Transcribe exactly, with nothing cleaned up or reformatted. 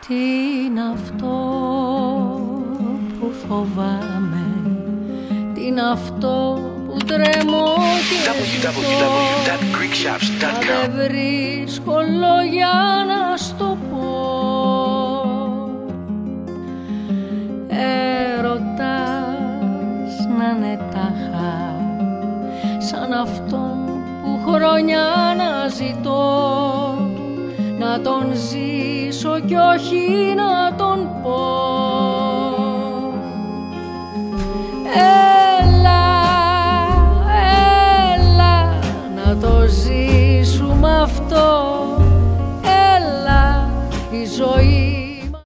Τι είναι αυτό που φοβάμαι, τι είναι αυτό που τρέμω και ζητώ, μα δεν βρίσκω λόγια να στο πω. Έρωτας να είναι τάχα σαν αυτόν που χρόνια να ζητώ, να τον ζήσω κι όχι να τον πω.